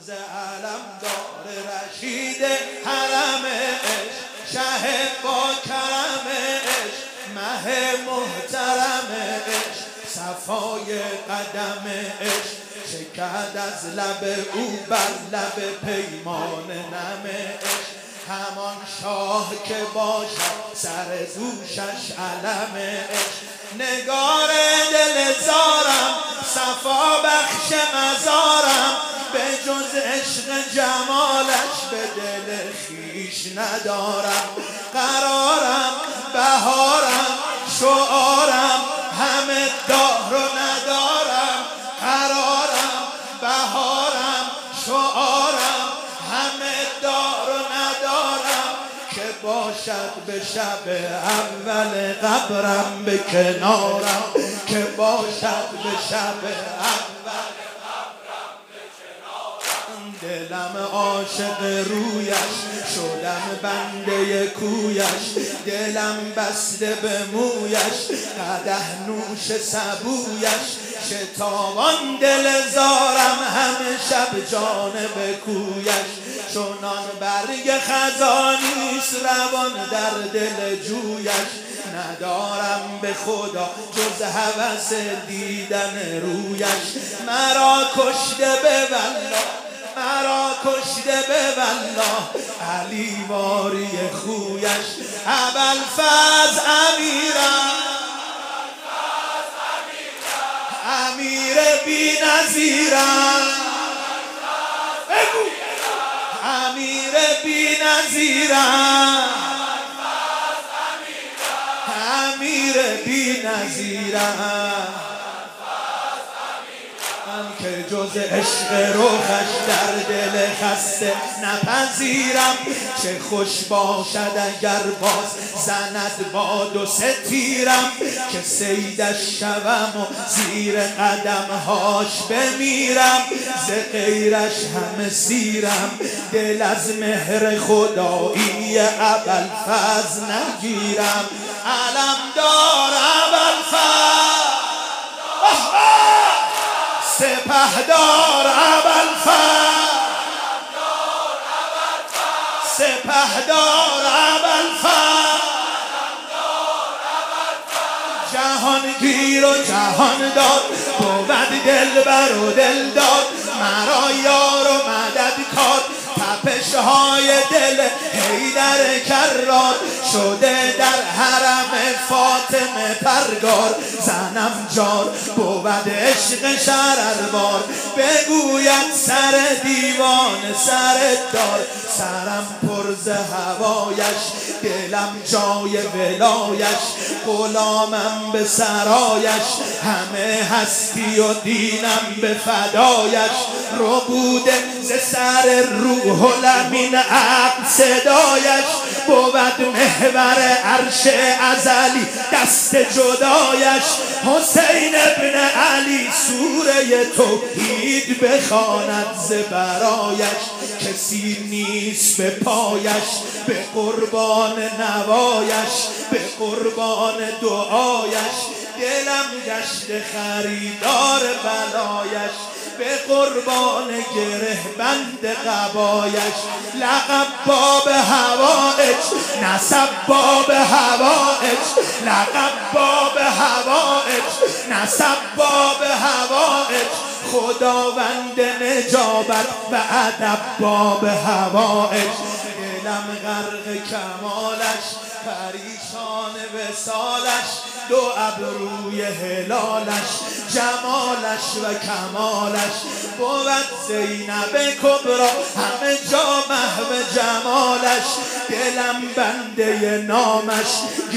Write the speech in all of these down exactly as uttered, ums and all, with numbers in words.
رمز علم دار رشید حرمش، شه با کرمش، مه محترمش، صفای قدمش شکد از لب او بر لب پیمان نمش. همان شاه که باشد سر دوشش علمش، نگار دل زارم صفا بخش مزارم، به جز عشق جمالش به دل خویش ندارم. قرارم بهارم شعارم همه دار و ندارم، قرارم بهارم شعارم همه دار و ندارم، که باشد به شب اول قبرم به کنارم، که باشد به شب اول قبرم به کنارم. دلم عاشق رویش شدم بنده کویش، دلم بسته به مویش قدح نوش سبویش، شتابان دل زارم همه شب جانب کویش، چونان برگ خزانیست روان در دل جویش، ندارم به خدا جز هوس دیدن رویش. مرا کشته به والله، مرا کشته به والله علی واری خویش. ابوالفضل امیرم، امیر بی نظیرم، امیر بی نظیرم، امیر بی نظیرم، که جز عشق روحش در دل خسته نپذیرم. چه خوش باشد اگر باز زند باد و ستیرم، که صیدش شوم و زیر قدمهاش بمیرم، ز غیرش همه سیرم دل از مهر خدایی ابوالفضل نگیرم. علمدار ابوالفضل، سپهدار ابوالفضل، سپهدار ابوالفضل، جهانگیر و جهاندار بود دلبر و دلدار، مرا یار و مددکار، تپش های دل حیدر کرار، شده در حرم فاطمه پرگار. زنم جار بود عشق شرربار، بگوید سر دیوان سر دار، سرم پر ز هوایش دلم جای ولایش، غلامم به سرایش همه هستی و دینم به فدایش. رو بوده ز سر روح الامین عقل صدایش، بود محور عرش ازلی دست جدایش. حسین ابن علی سوره توحید بخواند ز برایش، کسی نیست به پایش به قربان نوایش، به قربان دعایش. دلم گشت خریدار بلایش، به قربان گره بند قبایش. لقب باب هوایج نسب باب هوایج، لقب باب هوایج نسب باب هوایج. خداوند نجابت و ادب باب هوایج. دلم غرق کمالش پریشان وصالش، دو ابروی هلالش جمالش و کمالش. بود زینب کبرا همه جا محو جمالش، دلم بنده نامش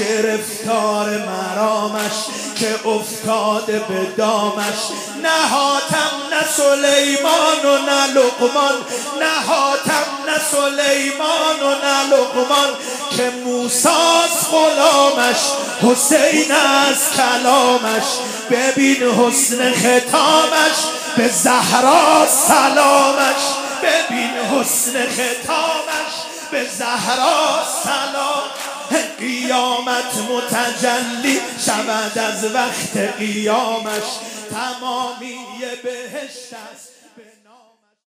گرفتار مرامش، که افتاده به دامش. نهاتم نه سلیمان و نه لقمان، نهاتم نه سلیمان و نه لقمان، که موسی's غلامش حسین از کلامش. ببین حسن ختامش به زهرا سلامش، ببین حسن ختامش به زهرا سلام. قیامت متجلی شود از وقت قیامش، تمامی بهشت است.